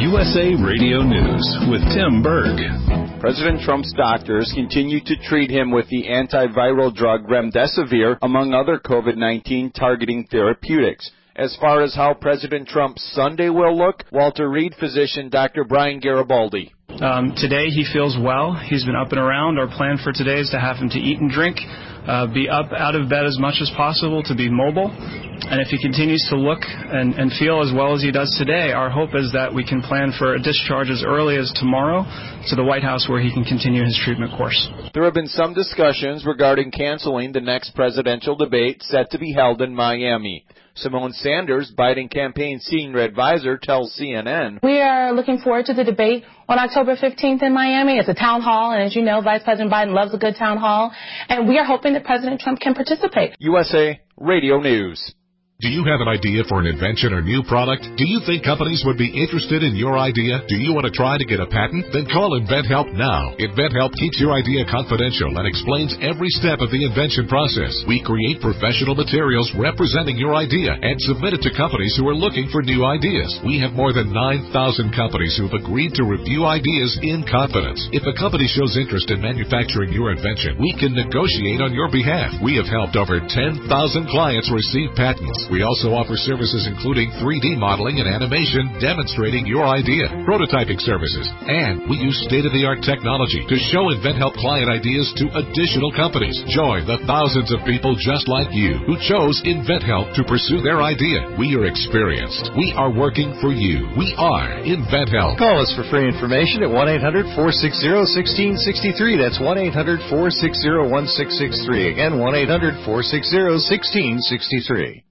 USA Radio News with Tim Berg. President Trump's doctors continue to treat him with the antiviral drug remdesivir, among other COVID-19 targeting therapeutics. As far as how President Trump's Sunday will look, Walter Reed physician Dr. Brian Garibaldi. Today he feels well. He's been up and around. Our plan for today is to have him to eat and drink, be up out of bed as much as possible, to be mobile. And if he continues to look and feel as well as he does today, our hope is that we can plan for a discharge as early as tomorrow to the White House where he can continue his treatment course. There have been some discussions regarding canceling the next presidential debate set to be held in Miami. Simone Sanders, Biden campaign senior advisor, tells CNN, "We are looking forward to the debate on October 15th in Miami. It's a town hall, and as you know, Vice President Biden loves a good town hall, and we are hoping that President Trump can participate." USA Radio News. Do you have an idea for an invention or new product? Do you think companies would be interested in your idea? Do you want to try to get a patent? Then call InventHelp now. InventHelp keeps your idea confidential and explains every step of the invention process. We create professional materials representing your idea and submit it to companies who are looking for new ideas. We have more than 9,000 companies who have agreed to review ideas in confidence. If a company shows interest in manufacturing your invention, we can negotiate on your behalf. We have helped over 10,000 clients receive patents. We also offer services including 3D modeling and animation demonstrating your idea, prototyping services, and we use state-of-the-art technology to show InventHelp client ideas to additional companies. Join the thousands of people just like you who chose InventHelp to pursue their idea. We are experienced. We are working for you. We are InventHelp. Call us for free information at 1-800-460-1663. That's 1-800-460-1663. Again, 1-800-460-1663.